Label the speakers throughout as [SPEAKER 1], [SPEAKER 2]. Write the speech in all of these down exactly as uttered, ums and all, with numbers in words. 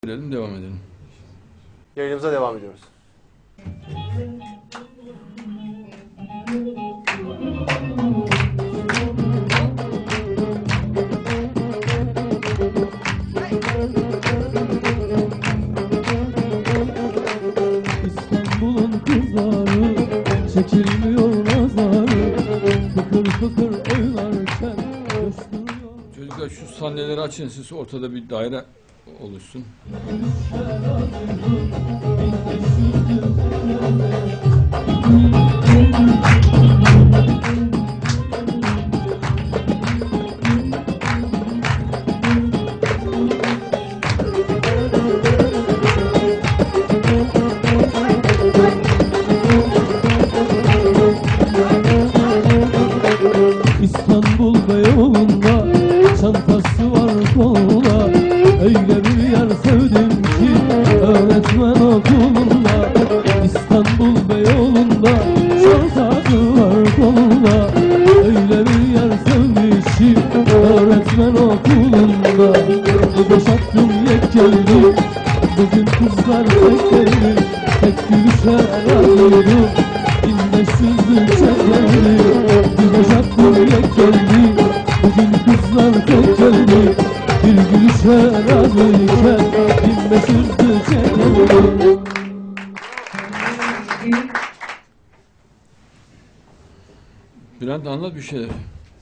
[SPEAKER 1] Verelim, devam edelim.
[SPEAKER 2] Yayınımıza devam ediyoruz.
[SPEAKER 3] İstanbul'un kızları çekilmiyor nazarı, fıkır fıkır oynarken coşturuyor.
[SPEAKER 1] Çocuklar şu sandalyeleri açın, siz ortada bir daire oluşsun.
[SPEAKER 3] İstanbul Beyoğlu'nda çantası var kolunda, öyle bir yer sevdim ki öğretmen okulunda. İstanbul Beyoğlu'nda çantası var kolunda, öyle bir yer sevmiş ki öğretmen okulunda. Boşattım yek geldi, bugün kızlar tek geldi, tek gülüşe razıydım. İnne süzdü çekerdi, bir boşattım yek geldi, bugün kızlar tek geldi, bir gülüşe razıyken inne süzdü çekerdi.
[SPEAKER 1] Bülent, anlat bir şeyler.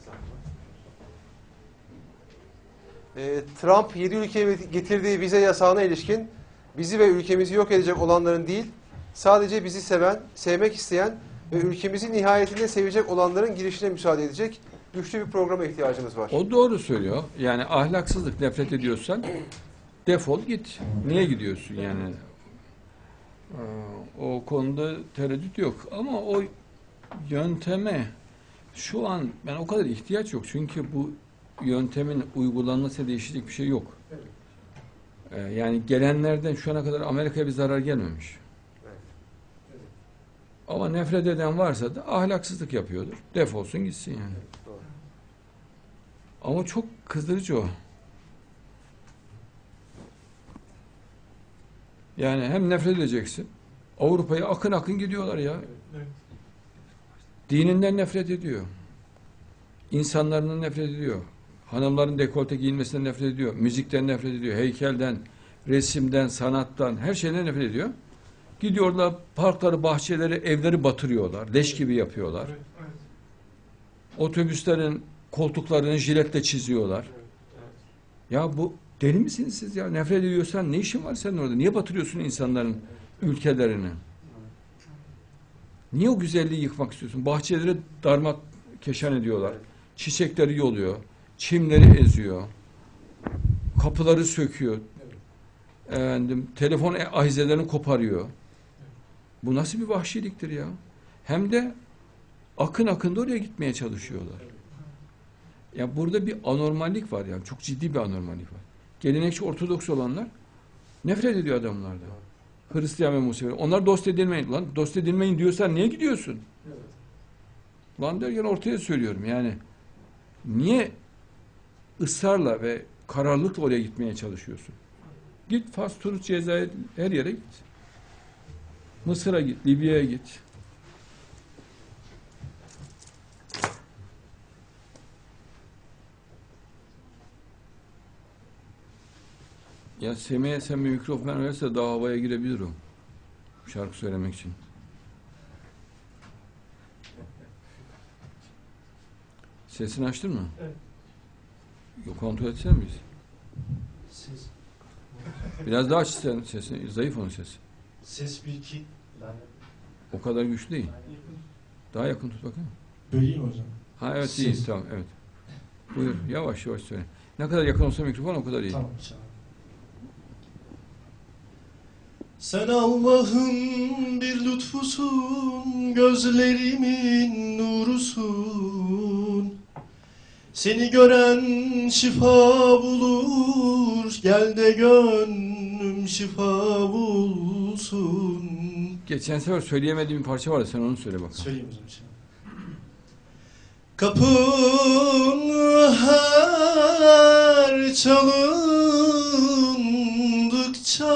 [SPEAKER 2] Ee, Trump yedi ülkeye getirdiği vize yasağına ilişkin bizi ve ülkemizi yok edecek olanların değil, sadece bizi seven, sevmek isteyen ve ülkemizi nihayetinde sevecek olanların girişine müsaade edecek güçlü bir programa ihtiyacımız var.
[SPEAKER 1] O doğru söylüyor. Yani ahlaksızlık, nefret ediyorsan defol git. Niye gidiyorsun yani? Ee, O konuda tereddüt yok. Ama o yönteme şu an ben o kadar ihtiyaç yok. Çünkü bu yöntemin uygulanması değişecek bir şey yok. Ee, Yani gelenlerden şu ana kadar Amerika'ya bir zarar gelmemiş. Ama nefret eden varsa da ahlaksızlık yapıyordur. Defolsun gitsin yani. Ama çok kızdırıcı o. Yani hem nefret edeceksin. Avrupa'ya akın akın gidiyorlar ya. Dininden nefret ediyor. İnsanlarından nefret ediyor. Hanımların dekolte giyinmesinden nefret ediyor. Müzikten nefret ediyor. Heykelden, resimden, sanattan, her şeyden nefret ediyor. Gidiyorlar parkları, bahçeleri, evleri batırıyorlar. Leş gibi yapıyorlar. Otobüslerin koltuklarını jiletle çiziyorlar. Ya bu deli misiniz siz ya? Nefret ediyorsan ne işin var senin orada? Niye batırıyorsun insanların ülkelerini? Niye o güzelliği yıkmak istiyorsun? Bahçeleri darmak keşan ediyorlar. Çiçekleri yoluyor. Çimleri eziyor. Kapıları söküyor. Efendim, telefon ahizelerini koparıyor. Bu nasıl bir vahşiliktir ya? Hem de akın akın da oraya gitmeye çalışıyorlar. Ya burada bir anormallik var yani. Çok ciddi bir anormallik var. Gelenekçi Ortodoks olanlar nefret ediyor adamlardan. Hristiyan ve Musevi. Onlar dost edilmeyin. Lan dost edilmeyin diyorsan niye gidiyorsun? Lan derken ortaya söylüyorum yani. Niye ısrarla ve kararlılıkla oraya gitmeye çalışıyorsun? Git Fas, Tunus, Cezayir, her yere git. Mısır'a git, Libya'ya git. Ya Semih'e sen bir mikrofon verirse daha havaya girebilir o. Şarkı söylemek için. Sesini açtın mı?
[SPEAKER 4] Evet.
[SPEAKER 1] Yok, kontrol etsene miyiz?
[SPEAKER 4] Ses.
[SPEAKER 1] Biraz daha aç sen sesini. Zayıf onun sesi.
[SPEAKER 4] Ses bir iki.
[SPEAKER 1] O kadar güçlü değil. Daha yakın tut bakayım.
[SPEAKER 4] Böleyim hocam.
[SPEAKER 1] Ha evet,
[SPEAKER 4] Ses.
[SPEAKER 1] iyi, tamam, evet. Buyur, yavaş yavaş söyle. Ne kadar yakın olsa mikrofon o kadar iyi.
[SPEAKER 4] Tamam inşallah. Sen Allah'ın bir lütfusun, gözlerimin nurusun. Seni gören şifa bulur, gel de gönlüm şifa bulsun.
[SPEAKER 1] Geçen sefer söyleyemediğim bir parça vardı, sen onu söyle bakalım.
[SPEAKER 4] Söyleyeyim hocam şimdi. Kapın her çalındıkça baktıkça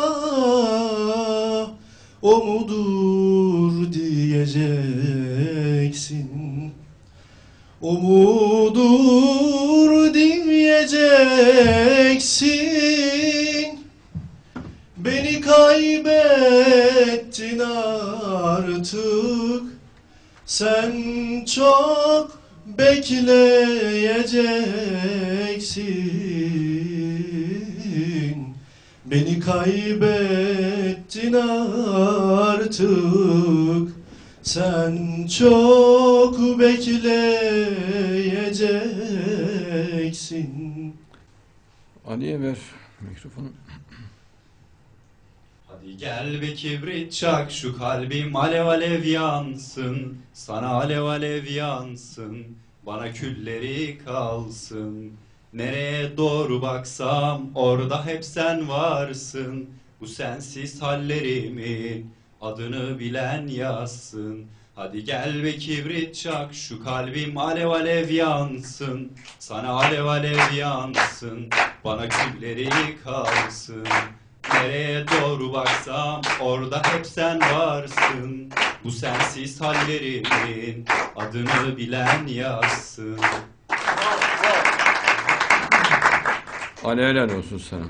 [SPEAKER 4] o mudur diyeceksin. O mudur diyeceksin. Beni kaybettin artık. Sen çok bekleyeceksin. Beni kaybettin artık. Sen çok bekleyeceksin.
[SPEAKER 1] Ali'ye ver mikrofonu.
[SPEAKER 5] Hadi gel be kibrit çak, şu kalbim alev alev yansın. Sana alev alev yansın, bana külleri kalsın. Nereye doğru baksam orada hep sen varsın. Bu sensiz hallerimin adını bilen yazsın. Hadi gel be kibrit çak, şu kalbim alev alev yansın. Sana alev alev yansın, bana külleri kalsın. Nereye doğru baksam orada hep sen varsın. Bu sensiz hallerimin adını bilen yazsın.
[SPEAKER 1] Ali helal olsun sana.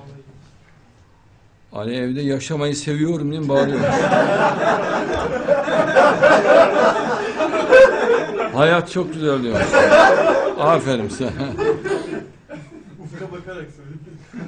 [SPEAKER 1] Ali evde yaşamayı seviyorum diye bağırıyor. Hayat çok güzel diyor. Aferin sana.
[SPEAKER 4] Ufka bakarak söyleyeyim.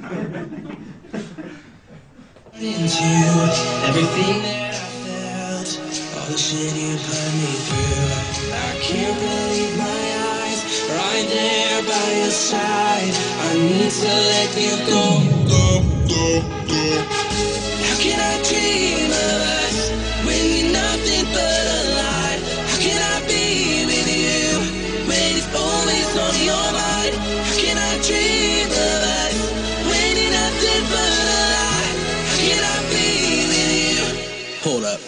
[SPEAKER 6] Into everything that I felt, all the shit you put me through. I can't believe my eyes, right there by your side. I need to let you go, go, go, go. How can I dream of us when you're nothing but a lie? How can I be with you when it's always on your mind? How can I dream of us when you're nothing but a lie? Can I be with you? Hold up.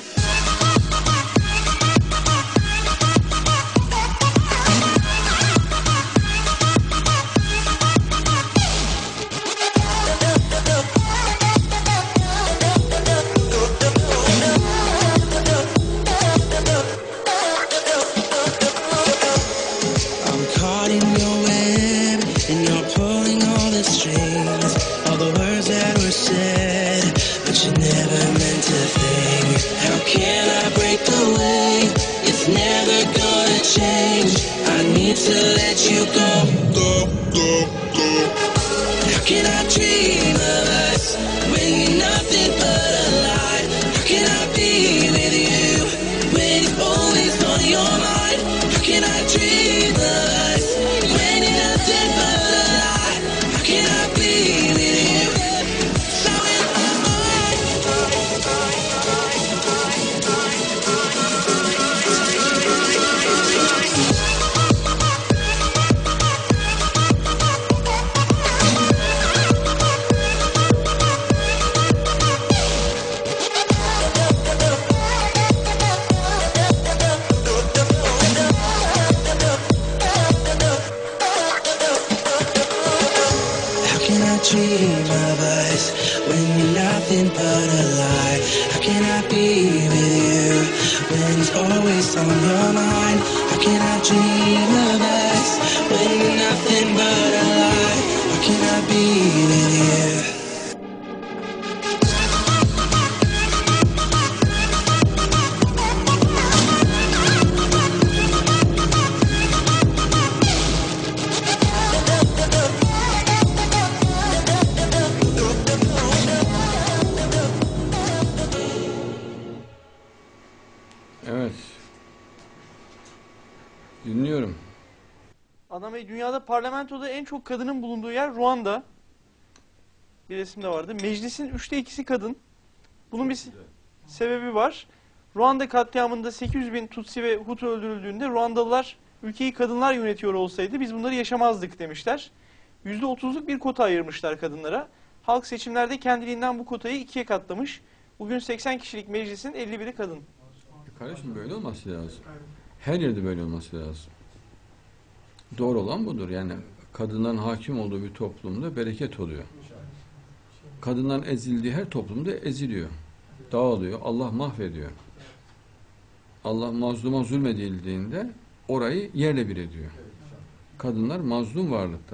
[SPEAKER 6] I'm caught in your web, and you're pulling all the strings, all the words that were said, but you never meant a thing. How can I break away? It's never gonna change. I need to let you go, go, go, go. How can I dream of us when you're nothing but a lie? How can I be with you when it's always on your mind? How can I dream of us when you're nothing but a lie? How can I be with you? So in my mind. How can I dream of us when you're nothing but a lie? How can I be with you when it's always on your mind? How can I dream of us when you're nothing but a lie? How can I be with you?
[SPEAKER 1] Evet. Dinliyorum.
[SPEAKER 7] Adam Bey, dünyada parlamentoda en çok kadının bulunduğu yer Ruanda. Bir resimde vardı. Meclisin üçte ikisi kadın. Bunun bir se- sebebi var. Ruanda katliamında sekiz yüz bin Tutsi ve Hutu öldürüldüğünde Ruandalılar ülkeyi kadınlar yönetiyor olsaydı biz bunları yaşamazdık demişler. yüzde otuzluk bir kota ayırmışlar kadınlara. Halk seçimlerde kendiliğinden bu kotayı ikiye katlamış. Bugün seksen kişilik meclisin elli biri kadın.
[SPEAKER 1] E kardeşim böyle olması lazım. Her yerde böyle olması lazım. Doğru olan budur. Yani kadınların hakim olduğu bir toplumda bereket oluyor. Kadınların ezildiği her toplumda eziliyor. Dağılıyor. Allah mahvediyor. Allah mazluma zulmedildiğinde orayı yerle bir ediyor. Kadınlar mazlum varlıklar.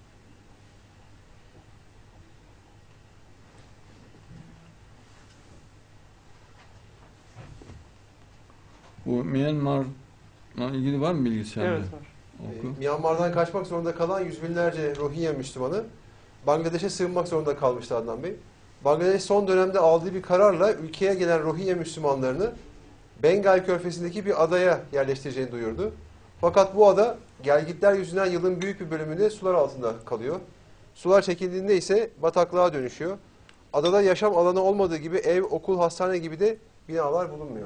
[SPEAKER 1] Bu Myanmar'la ilgili var mı bilgi sende?
[SPEAKER 7] Evet var.
[SPEAKER 2] Ee,
[SPEAKER 1] Oku.
[SPEAKER 2] Myanmar'dan kaçmak zorunda kalan yüz binlerce Rohingya Müslümanı Bangladeş'e sığınmak zorunda kalmıştı Adnan Bey. Bangladeş son dönemde aldığı bir kararla ülkeye gelen Rohingya Müslümanlarını Bengal Körfezi'ndeki bir adaya yerleştireceğini duyurdu. Fakat bu ada gelgitler yüzünden yılın büyük bir bölümünde sular altında kalıyor. Sular çekildiğinde ise bataklığa dönüşüyor. Adada yaşam alanı olmadığı gibi ev, okul, hastane gibi de binalar bulunmuyor.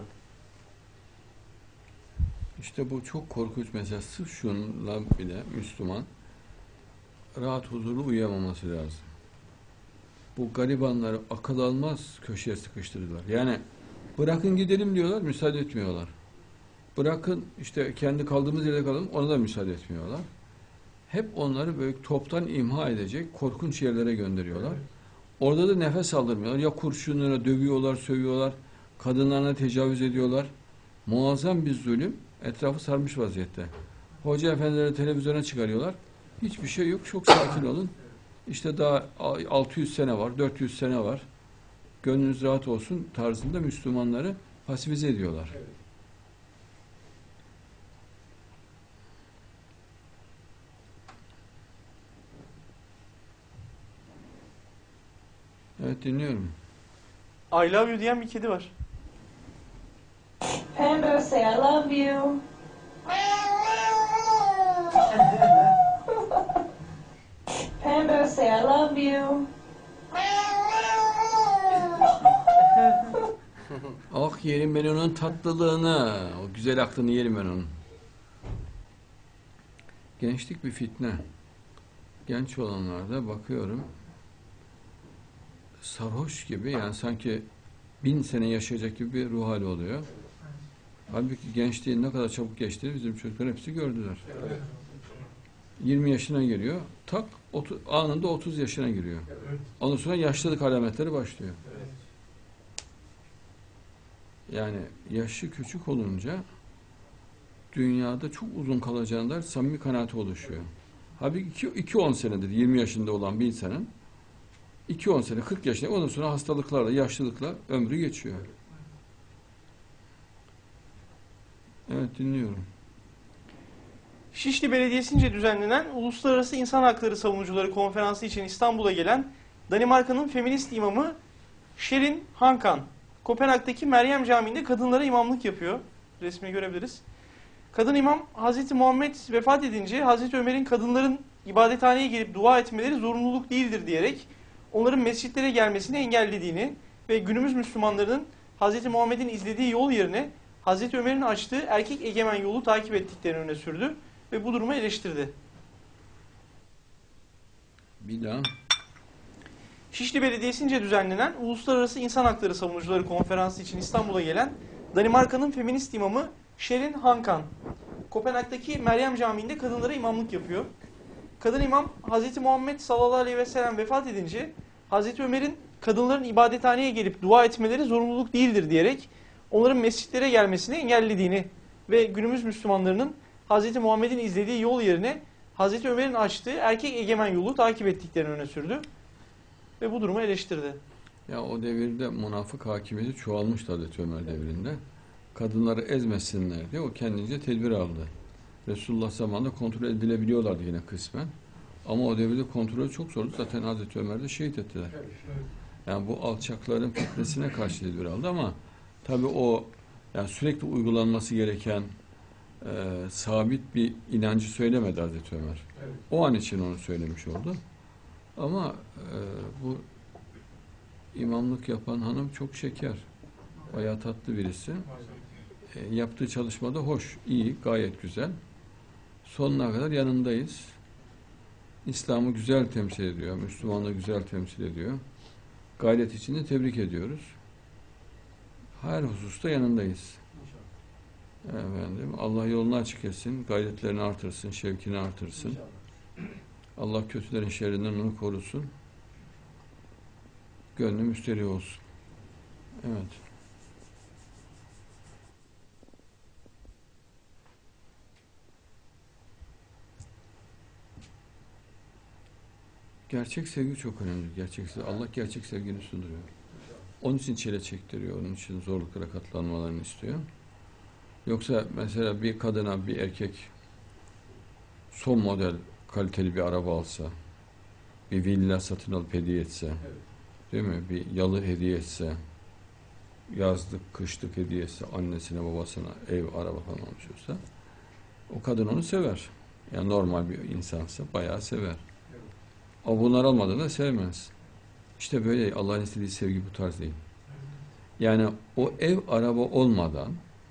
[SPEAKER 1] İşte bu çok korkunç mesela. Sırf şunla bile Müslüman rahat huzurlu uyuyamaması lazım. Bu garibanları akıl almaz köşeye sıkıştırdılar. Yani bırakın gidelim diyorlar, müsaade etmiyorlar. Bırakın işte kendi kaldığımız yerde kalalım, ona da müsaade etmiyorlar. Hep onları böyle toptan imha edecek korkunç yerlere gönderiyorlar. Orada da nefes aldırmıyorlar. Ya kurşunlara dövüyorlar, sövüyorlar, kadınlarına tecavüz ediyorlar. Muazzam bir zulüm etrafı sarmış vaziyette. Hoca efendileri televizyona çıkarıyorlar. Hiçbir şey yok, çok sakin olun. İşte daha altı yüz sene var, dört yüz sene var. Gönlünüz rahat olsun tarzında Müslümanları pasifize ediyorlar. Evet, dinliyorum.
[SPEAKER 7] I love you diyen bir kedi var.
[SPEAKER 8] Panda, say I love you. Panda, say I love you.
[SPEAKER 1] Ah, yerim ben onun tatlılığını, o güzel aklını yerim ben onun. Gençlik bir fitne. Genç olanlarda bakıyorum sarhoş gibi, yani sanki bin sene yaşayacak gibi bir ruh hali oluyor. Halbuki gençliğin ne kadar çabuk geçtiğini bizim çocuklar hepsi gördüler. yirmi yaşına giriyor, tak otuz, anında otuz yaşına giriyor. Ondan sonra yaşlılık alametleri başlıyor. Yani yaşı küçük olunca dünyada çok uzun kalacağından samimi kanaati oluşuyor. Halbuki iki, iki on senedir yirmi yaşında olan bir insanın iki on sene, kırk yaşında, ondan sonra hastalıklarla, yaşlılıkla ömrü geçiyor. Evet, dinliyorum.
[SPEAKER 7] Şişli Belediyesi'nce düzenlenen Uluslararası İnsan Hakları Savunucuları Konferansı için İstanbul'a gelen Danimarka'nın feminist imamı Sherin Hankan, Kopenhag'daki Meryem Camii'nde kadınlara imamlık yapıyor. Resmini görebiliriz. Kadın imam, Hazreti Muhammed vefat edince Hazreti Ömer'in kadınların ibadethaneye gelip dua etmeleri zorunluluk değildir diyerek onların mescitlere gelmesini engellediğini ve günümüz Müslümanlarının Hazreti Muhammed'in izlediği yol yerine Hazreti Ömer'in açtığı erkek egemen yolu takip ettiklerini öne sürdü ve bu durumu eleştirdi.
[SPEAKER 1] Bir daha.
[SPEAKER 7] Şişli Belediyesi'nce düzenlenen Uluslararası İnsan Hakları Savunucuları Konferansı için İstanbul'a gelen Danimarka'nın feminist imamı Sherin Hankan, Kopenhag'daki Meryem Camii'nde kadınlara imamlık yapıyor. Kadın imam, Hazreti Muhammed sallallahu aleyhi ve sellem vefat edince Hazreti Ömer'in kadınların ibadethaneye gelip dua etmeleri zorunluluk değildir diyerek onların mescitlere gelmesini engellediğini ve günümüz Müslümanlarının Hazreti Muhammed'in izlediği yol yerine Hazreti Ömer'in açtığı erkek egemen yolu takip ettiklerini öne sürdü ve bu durumu eleştirdi.
[SPEAKER 1] Ya o devirde münafık hakimiyeti çoğalmıştı Hazreti Ömer devrinde. Kadınları ezmesinler diye o kendince tedbir aldı. Resulullah zamanında kontrol edilebiliyorlardı yine kısmen. Ama o devirde kontrolü çok zordu. Zaten Hazreti Ömer'de şehit ettiler. Yani bu alçakların fitnesine karşı tedbir aldı ama tabii o yani sürekli uygulanması gereken e, sabit bir inancı söylemedi Hazreti Ömer. O an için onu söylemiş oldu. Ama e, bu imamlık yapan hanım çok şeker. Bayağı tatlı birisi. E, yaptığı çalışmada hoş, iyi, gayet güzel. Sonuna kadar yanındayız. İslam'ı güzel temsil ediyor. Müslümanlığı güzel temsil ediyor. Gayret için de tebrik ediyoruz. Her hususta yanındayız. Efendim, Allah yolunu açık etsin, gayretlerini artırsın, şevkini artırsın. Allah kötülerin şerrinden onu korusun. Gönlü müsterih olsun. Evet. Gerçek sevgi çok önemli. Gerçek sevgi. Allah gerçek sevgini sunuyor. Onun için çile çektiriyor. Onun için zorluklara katlanmalarını istiyor. Yoksa mesela bir kadına bir erkek son model kaliteli bir araba alsa, bir villa satın alıp hediye etse, değil mi? Bir yalı hediye etse, yazlık, kışlık hediye etse, annesine, babasına ev, araba falan almış olsa, o kadın onu sever. Yani normal bir insansa bayağı sever. Ama bunlar almadığında sevmez. İşte böyle Allah'ın istediği sevgi bu tarz değil. Yani o ev, araba olmadan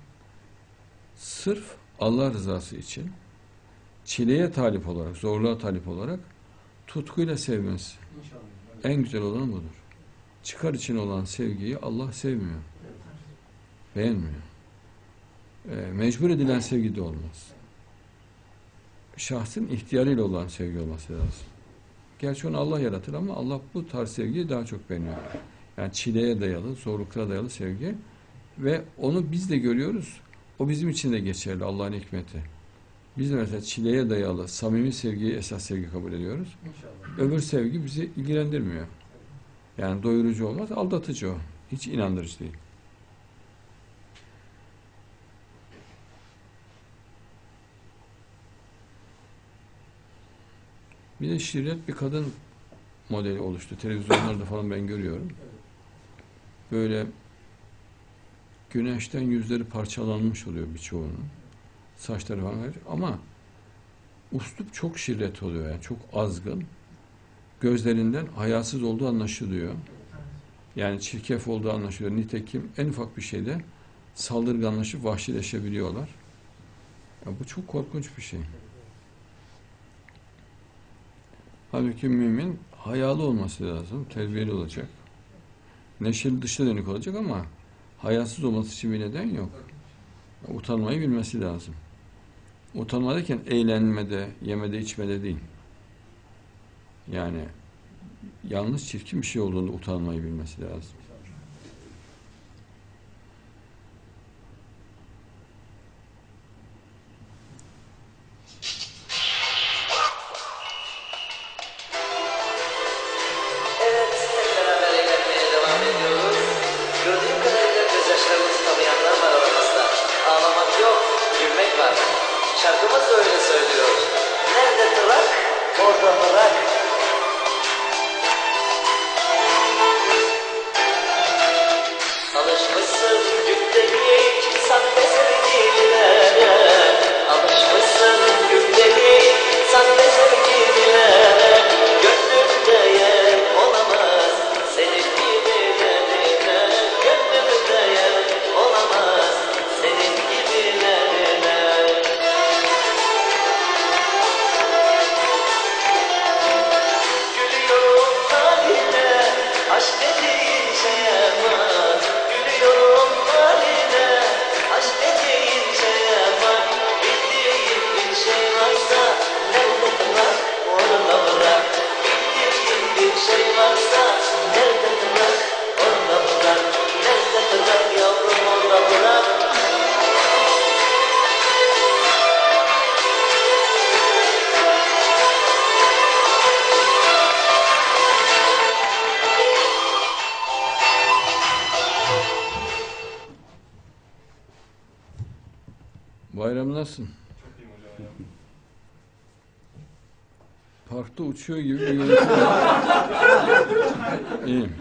[SPEAKER 1] sırf Allah rızası için çileye talip olarak, zorluğa talip olarak tutkuyla sevmesi. En güzel olan budur. Çıkar için olan sevgiyi Allah sevmiyor. Beğenmiyor. E, mecbur edilen sevgi de olmaz. Şahsın ihtiyarıyla olan sevgi olması lazım. Gerçi onu Allah yaratır ama Allah bu tarz sevgiyi daha çok beğeniyor. Yani çileye dayalı, zorluklara dayalı sevgi ve onu biz de görüyoruz. O bizim için de geçerli, Allah'ın hikmeti. Biz de mesela çileye dayalı, samimi sevgiyi esas sevgi kabul ediyoruz. İnşallah. Öbür sevgi bizi ilgilendirmiyor. Yani doyurucu olmaz, aldatıcı o. Hiç inandırıcı değil. Bir de şirret bir kadın modeli oluştu. Televizyonlarda falan ben görüyorum. Böyle güneşten yüzleri parçalanmış oluyor birçoğunun. Saçları falan var. Ama uslup çok şirret oluyor yani. Çok azgın. Gözlerinden hayasız olduğu anlaşılıyor. Yani çirkef olduğu anlaşılıyor. Nitekim en ufak bir şeyde saldırganlaşıp vahşileşebiliyorlar. Ya bu çok korkunç bir şey. Halbuki mümin hayalı olması lazım. Terbiyeli olacak. Neşeli dışa dönük olacak ama hayasız olması için bir neden yok. Utanmayı bilmesi lazım. Utanma derken eğlenmede, yemede, içmede değil. Yani yalnız çirkin bir şey olduğunda utanmayı bilmesi lazım.
[SPEAKER 9] Şarkımız da öyle söylüyor. Nerede tırnak, orada bırak. Alışmışsın gündelik sahte sevgililere. Alışmışsın gündelik sahte sevgililere. Gönlümde yer olamaz senin gibilerine. Gönlümde yer olamaz senin gibilerine. Aşk dediğin şeye bak, gülüyorum haline. Aşk dediğin şeye bak, bildiğin bir şey varsa nerede bırak, orada bırak. Bildiğin bir şey varsa nerede bırak, orada bırak. Nerede bırak yavrum, orada bırak.
[SPEAKER 1] Bayram nasılsın? Parkta uçuyor gibi bir görüntü var. İyiyim.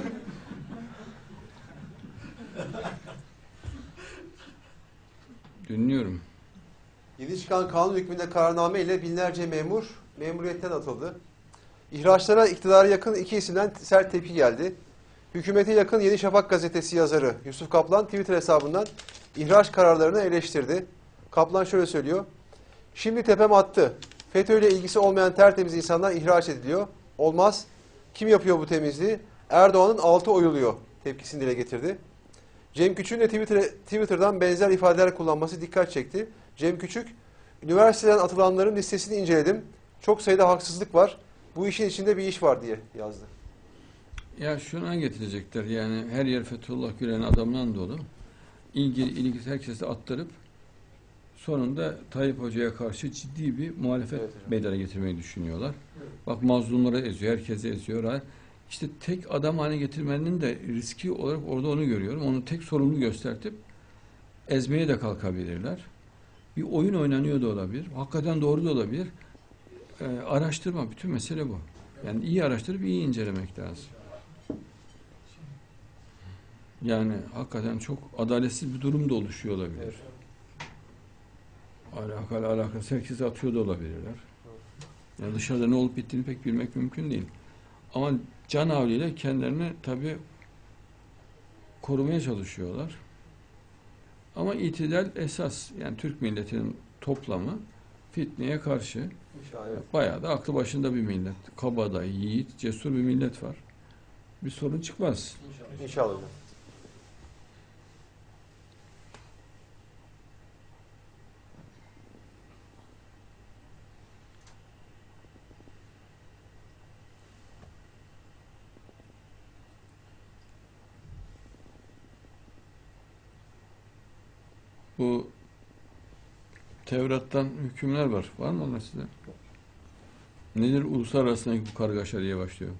[SPEAKER 1] Dinliyorum.
[SPEAKER 2] Yeni çıkan kanun hükmünde kararname ile binlerce memur memuriyetten atıldı. İhraçlara iktidara yakın iki isimden sert tepki geldi. Hükümete yakın Yeni Şafak gazetesi yazarı Yusuf Kaplan Twitter hesabından ihraç kararlarını eleştirdi. Kaplan şöyle söylüyor. Şimdi tepem attı. FETÖ ile ilgisi olmayan tertemiz insanlar ihraç ediliyor. Olmaz. Kim yapıyor bu temizliği? Erdoğan'ın altı oyuluyor tepkisini dile getirdi. Cem Küçük'ün de Twitter, Twitter'dan benzer ifadeler kullanması dikkat çekti. Cem Küçük, üniversiteden atılanların listesini inceledim. Çok sayıda haksızlık var. Bu işin içinde bir iş var diye yazdı.
[SPEAKER 1] Ya şuna getirecekler yani her yer Fethullah Gülen adamla dolu. İlgi, ilgisi herkesi attırıp sonunda Tayyip Hoca'ya karşı ciddi bir muhalefet
[SPEAKER 2] Evet hocam.
[SPEAKER 1] meydana getirmeyi düşünüyorlar. Bak mazlumları eziyor, herkesi eziyor. İşte tek adam haline getirmenin de riski olarak orada onu görüyorum. Onu tek sorumlu göstertip ezmeye de kalkabilirler. Bir oyun oynanıyor da olabilir. Hakikaten doğru da olabilir. Ee, araştırma, bütün mesele bu. Yani iyi araştırıp iyi incelemek lazım. Yani hakikaten çok adaletsiz bir durum da oluşuyor olabilir.
[SPEAKER 2] Evet.
[SPEAKER 1] Alakalı alakası herkese atıyor da olabilirler. Yani dışarıda ne olup bittiğini pek bilmek mümkün değil. Ama can havliyle kendilerini tabii korumaya çalışıyorlar. Ama itidal esas. Yani Türk milletinin toplamı fitneye karşı
[SPEAKER 2] İnşallah, evet.
[SPEAKER 1] bayağı da aklı başında bir millet. Kabadayı, yiğit, cesur bir millet var. Bir sorun çıkmaz.
[SPEAKER 2] İnşallah hocam.
[SPEAKER 1] Bu Tevrat'tan hükümler var. Var mı onlar size? Nedir uluslararası bu kargaşa diye başlıyor.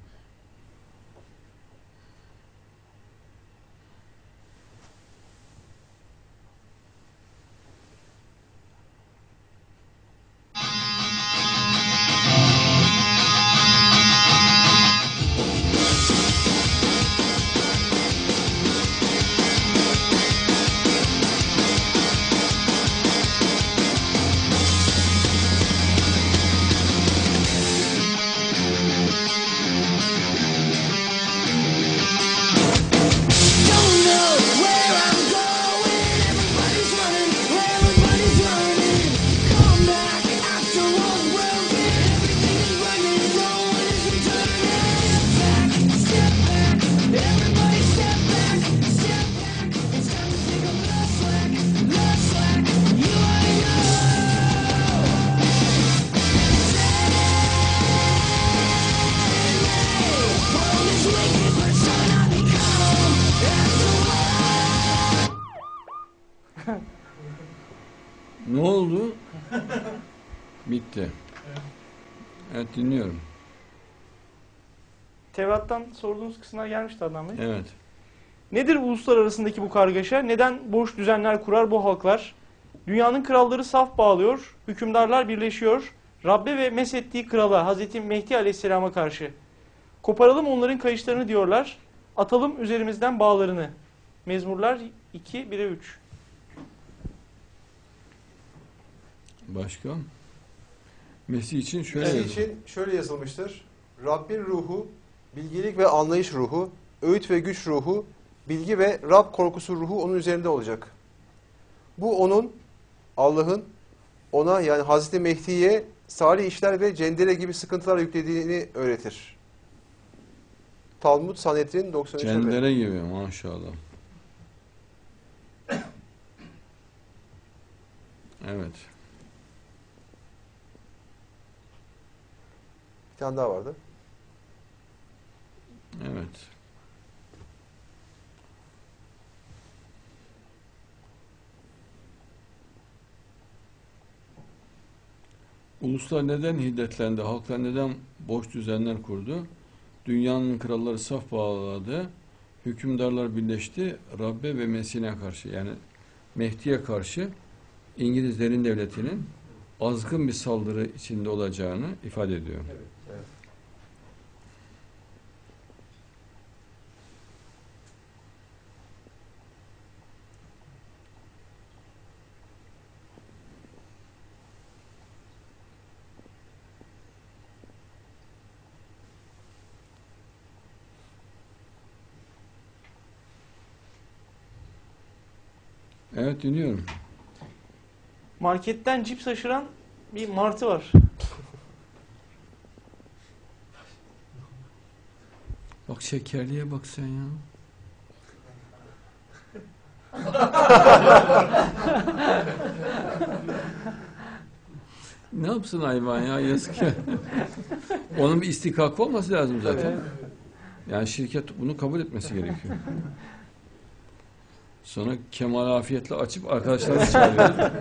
[SPEAKER 6] Don't know where I'm going. Everybody's running, everybody's running. Come back after all the world's been. Everything is running, no one is returning. Step back, step back. Everybody step back, step back. It's time to take up the slack, the slack. You already know. World is wicked, but it's trying not to come. That's the
[SPEAKER 1] Ne oldu? Bitti. Evet dinliyorum.
[SPEAKER 7] Tevrat'tan sorduğunuz kısımlar gelmişti Adnan Bey.
[SPEAKER 1] Evet.
[SPEAKER 7] Nedir uluslar arasındaki bu kargaşa? Neden boş düzenler kurar bu halklar? Dünyanın kralları saf bağlıyor, hükümdarlar birleşiyor. Rabbe ve mesettiği krala Hazreti Mehdi Aleyhisselam'a karşı. Koparalım onların kayışlarını diyorlar. Atalım üzerimizden bağlarını. Mezmurlar iki bire üç.
[SPEAKER 1] Başka? Mesih için şöyle
[SPEAKER 2] Mesih
[SPEAKER 1] yazıyor.
[SPEAKER 2] için şöyle yazılmıştır. Rabbin ruhu, bilgelik ve anlayış ruhu, öğüt ve güç ruhu, bilgi ve Rab korkusu ruhu onun üzerinde olacak. Bu onun, Allah'ın ona yani Hazreti Mehdi'ye salih işler ve cendere gibi sıkıntılar yüklediğini öğretir. Talmud Sanedrin doksan üç.
[SPEAKER 1] Cendere gibi maşallah. Evet.
[SPEAKER 2] Bir tane daha vardı.
[SPEAKER 1] Evet. Uluslar neden hiddetlendi? Halklar neden boş düzenler kurdu? Dünyanın kralları saf bağladı. Hükümdarlar birleşti. Rabbe ve Mesih'e karşı yani Mehdi'ye karşı İngilizlerin devletinin azgın bir saldırı içinde olacağını ifade ediyor.
[SPEAKER 2] Evet. Evet.
[SPEAKER 1] Evet dinliyorum.
[SPEAKER 7] Marketten cips aşıran bir martı var.
[SPEAKER 1] Bak şekerliye bak sen ya. Ne yapsın hayvan ya yazık ya. Onun bir istikakı olması lazım zaten. Yani şirket bunu kabul etmesi gerekiyor. Sonra kemal afiyetle açıp arkadaşlarımızı çağırıyoruz.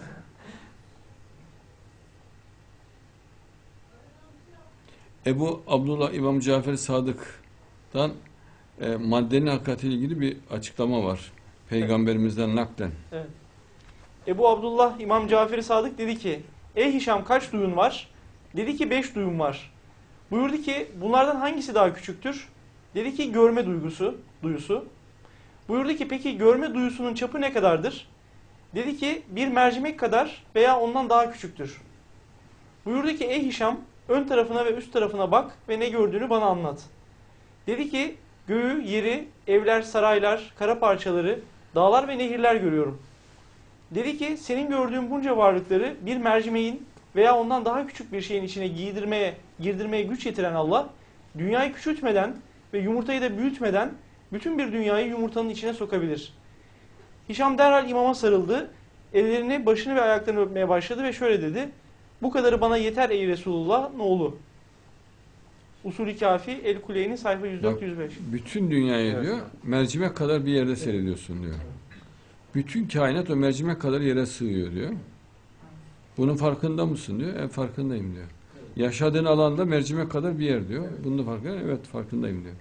[SPEAKER 1] Ebu Abdullah İmam Cafer Sadık'tan e, maddenin hakikatiyle ilgili bir açıklama var. Peygamberimizden naklen.
[SPEAKER 7] Evet. Ebu Abdullah İmam Cafer Sadık dedi ki, ey Hişam kaç duyun var? Dedi ki beş duyum var. Buyurdu ki bunlardan hangisi daha küçüktür? Dedi ki görme duygusu, duyusu. Buyurdu ki peki görme duyusunun çapı ne kadardır? Dedi ki bir mercimek kadar veya ondan daha küçüktür. Buyurdu ki ey Hişam ön tarafına ve üst tarafına bak ve ne gördüğünü bana anlat. Dedi ki göğü, yeri, evler, saraylar, kara parçaları, dağlar ve nehirler görüyorum. Dedi ki senin gördüğün bunca varlıkları bir mercimeğin veya ondan daha küçük bir şeyin içine giydirmeye, girdirmeye güç yetiren Allah, dünyayı küçültmeden ve yumurtayı da büyütmeden bütün bir dünyayı yumurtanın içine sokabilir. Hişam derhal imama sarıldı, ellerini, başını ve ayaklarını öpmeye başladı ve şöyle dedi, bu kadarı bana yeter ey Resulullah, ne oğlu. Usul-i Kafi, El-Kuleyni, sayfa yüz dört yüz beş.
[SPEAKER 1] Bütün dünyayı
[SPEAKER 2] Evet.
[SPEAKER 1] diyor, mercimek kadar bir yerde seyrediyorsun diyor. Bütün kainat o mercimek kadar yere sığıyor diyor. Bunun farkında mısın diyor. Evet farkındayım diyor. Yaşadığın alanda mercimek kadar bir yer diyor. Bunun da farkında. Evet farkındayım diyor.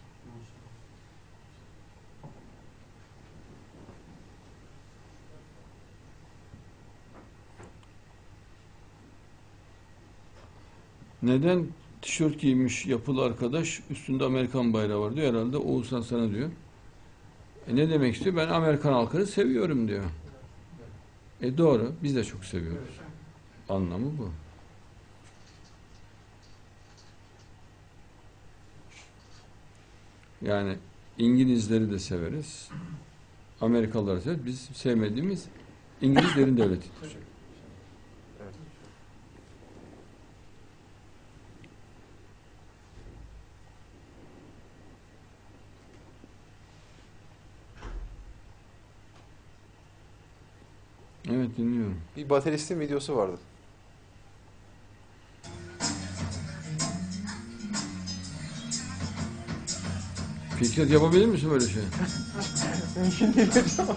[SPEAKER 1] Neden tişört giymiş yapılı arkadaş üstünde Amerikan bayrağı var diyor. Herhalde Oğuzhan sana diyor. E ne demek istiyor? Ben Amerikan halkını seviyorum diyor. E doğru. Biz de çok seviyoruz. Anlamı bu. Yani İngilizleri de severiz. Amerikalıları severiz. Biz sevmediğimiz İngilizlerin devletidir. Evet dinliyorum.
[SPEAKER 2] Bir bateristin videosu vardı.
[SPEAKER 1] Fikret yapabilir misin böyle şey?
[SPEAKER 7] Mümkün değil hocam.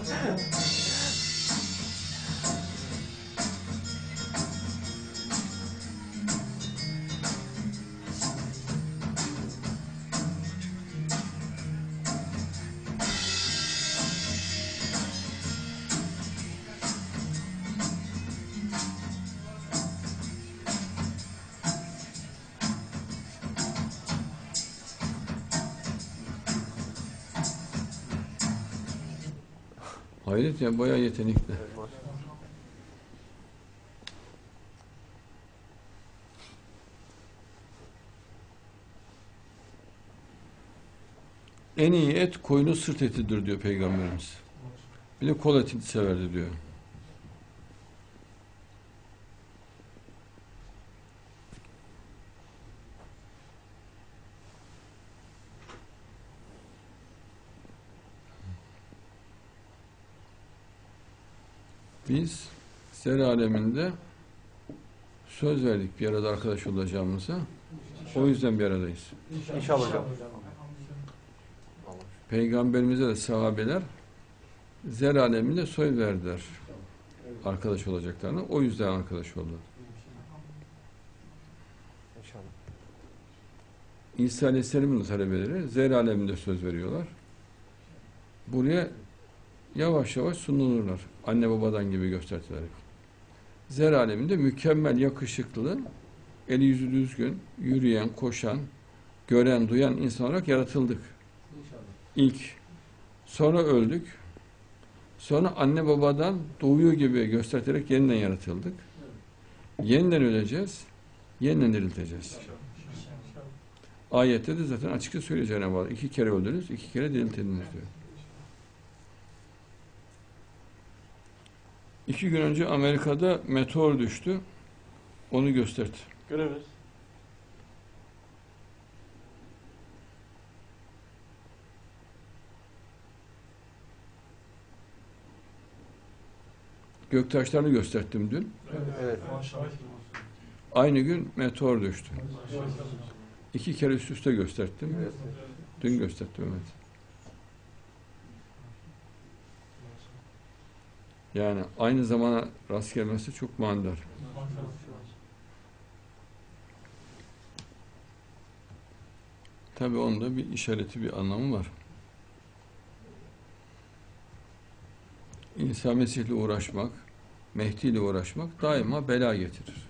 [SPEAKER 1] Hayret ya bayağı yetenekli.
[SPEAKER 2] Evet, maşallah.
[SPEAKER 1] En iyi et koyunu sırt etidir diyor Peygamberimiz. Bir de kol etini severdi diyor. Biz ser aleminde söz verdik bir arada arkadaş olacağımıza. O yüzden bir aradayız.
[SPEAKER 2] İnşallah hocam.
[SPEAKER 1] Peygamberimize de sahabeler zer aleminde söz verdiler arkadaş olacaklarını. O yüzden arkadaş oldular.
[SPEAKER 2] İnşallah.
[SPEAKER 1] İsa Aleyhisselam'ın talebeleri zer aleminde söz veriyorlar. Buraya yavaş yavaş sunulurlar. Anne babadan gibi göstertilerek. Zer aleminde mükemmel, yakışıklı, eli yüzü düzgün, yürüyen, koşan, gören, duyan insan olarak yaratıldık. İlk. Sonra öldük. Sonra anne babadan doğuyor gibi gösterterek yeniden yaratıldık. Yeniden öleceğiz. Yeniden dirilteceğiz. Ayette de zaten açıkça söylüyor Cenab-ı Allah. İki kere öldünüz, iki kere diriltildiniz diyor. İki gün önce Amerika'da meteor düştü. Onu gösterdi.
[SPEAKER 7] Görebiliriz.
[SPEAKER 1] Göktaşlarını gösterdim dün.
[SPEAKER 2] Evet.
[SPEAKER 1] Aynı gün meteor düştü. İki kere üst üste gösterdim.
[SPEAKER 2] Evet.
[SPEAKER 1] Dün gösterdim, evet. Yani aynı zamana rast gelmesi çok manidar. Tabii onda bir işareti, bir anlamı var. İsa Mesih'le uğraşmak, Mehdi ile uğraşmak daima bela getirir.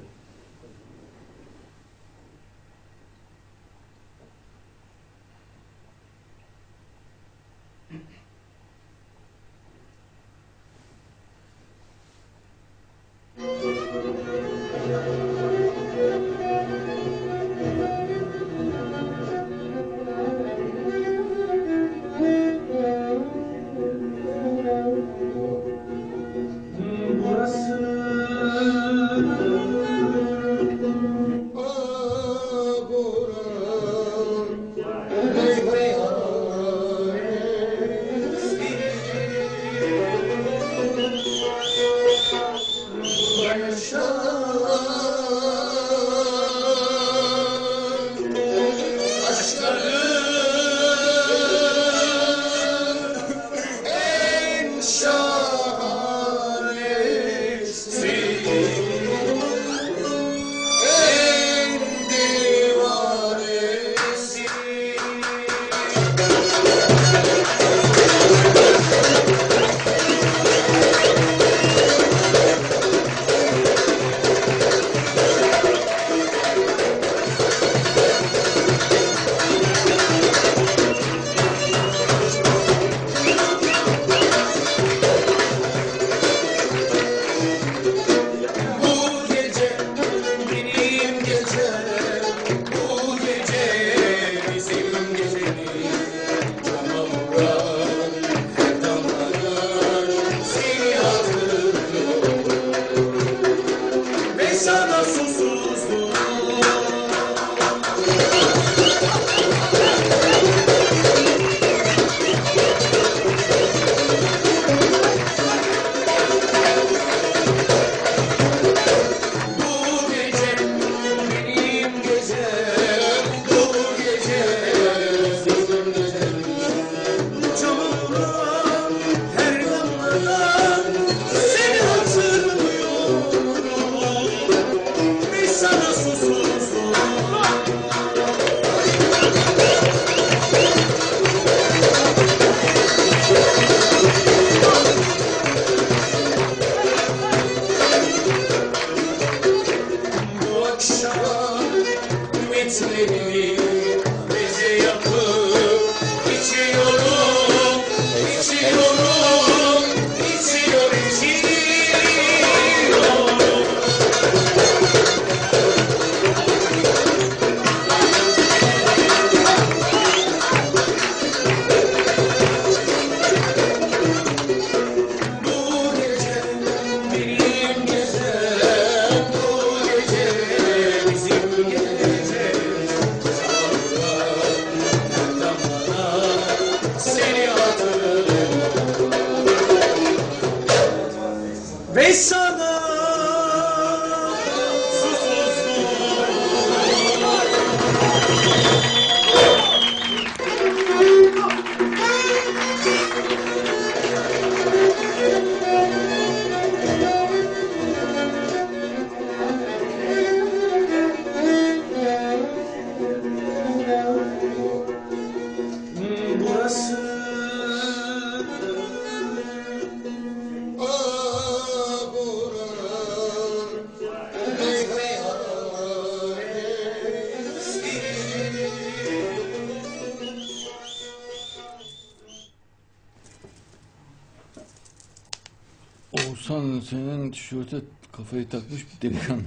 [SPEAKER 1] Oğuzhan, senin tişörte kafayı takmış bir delikanlı.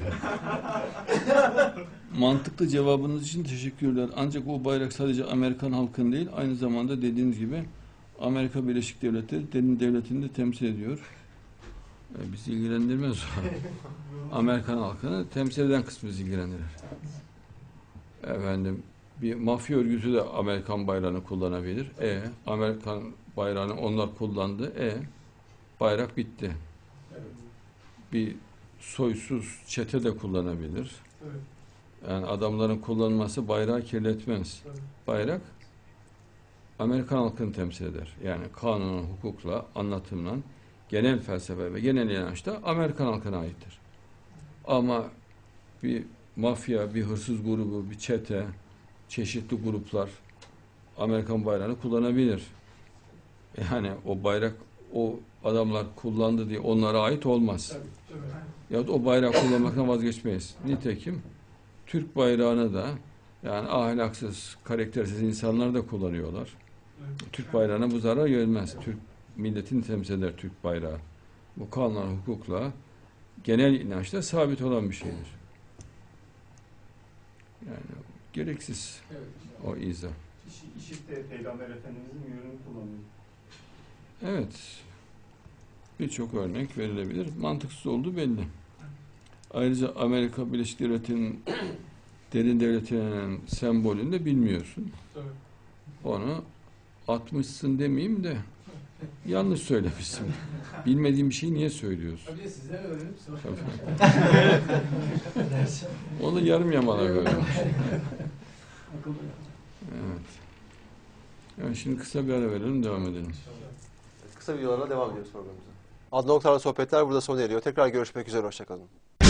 [SPEAKER 1] Mantıklı cevabınız için teşekkürler. Ancak o bayrak sadece Amerikan halkının değil, aynı zamanda dediğiniz gibi Amerika Birleşik Devletleri devletini de temsil ediyor. E, bizi ilgilendirmez o. Amerikan halkını temsil eden kısmı bizi ilgilendirir. Efendim, bir mafya örgütü de Amerikan bayrağını kullanabilir. E, Amerikan bayrağını onlar kullandı. E, bayrak bitti. Bir soysuz çete de kullanabilir. Yani adamların kullanması bayrağı kirletmez. Bayrak Amerikan halkını temsil eder. Yani kanunun, hukukla, anlatımla, genel felsefe ve genel inanç da Amerikan halkına aittir. Ama bir mafya, bir hırsız grubu, bir çete, çeşitli gruplar Amerikan bayrağını kullanabilir. Yani o bayrak o adamlar kullandı diye onlara ait olmaz. Yahut o bayrağı kullanmaktan vazgeçmeyiz. Nitekim Türk bayrağını da yani ahlaksız, karaktersiz insanlar da kullanıyorlar. Türk bayrağına bu zarar gelmez. Türk milletini temsil eder Türk bayrağı. Bu kanunla, hukukla, genel inançla sabit olan bir şeydir. Yani gereksiz o izah.
[SPEAKER 10] İşit de Peygamber Efendimiz'in yönünü kullanıyor.
[SPEAKER 1] Evet. Birçok örnek verilebilir. Mantıksız olduğu belli. Ayrıca Amerika Birleşik Devletleri'nin derin devletinin sembolünü de bilmiyorsun. Onu atmışsın demeyeyim de yanlış söylemişsin. Bilmediğin bir şeyi niye söylüyorsun?
[SPEAKER 11] Tabii sizden öğrenip sonra.
[SPEAKER 1] Onu yarım yamalak öğrenmiş. Evet. Yani şimdi kısa bir ara verelim, devam edelim.
[SPEAKER 2] Kısa videolarla devam ediyoruz programımıza. Adnan Oktar'la sohbetler burada sona eriyor. Tekrar görüşmek üzere, hoşçakalın.